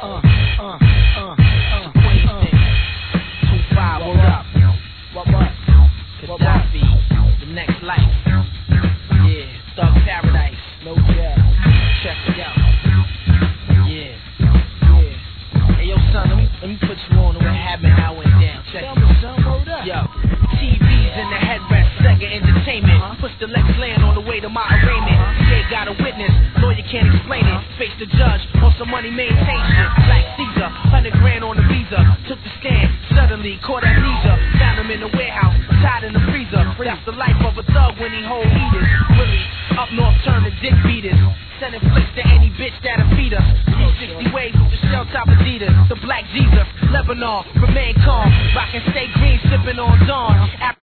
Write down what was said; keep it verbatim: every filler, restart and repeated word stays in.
uh, uh, uh, uh, uh. Two five, what up? What what? Gaddafi, the next life. Yeah, Thug Paradise, no jail. Check it out. Yeah, yeah. Hey yo, son, let me let me put you on to what happened, how it went down. Check it. Yo, T Vs in the headrest, Sega Entertainment. Uh-huh. Push the Lex Land on the way to my arraignment. Uh-huh. They got a witness, lawyer can't explain it. Face the judge on some money maintain shit. Like Caesar, hundred grand on the visa. Took the stand, suddenly caught amnesia. Found him in the warehouse, tied in the freezer. That's the life of a thug when he hold heaters. Really, up north turn to dick beaters. Sending flicks to any bitch that'll feed us. three sixty waves with the shell top Adidas. The black Jesus, Lebanon, remain calm. Rockin' stay green, sipping on Dawn.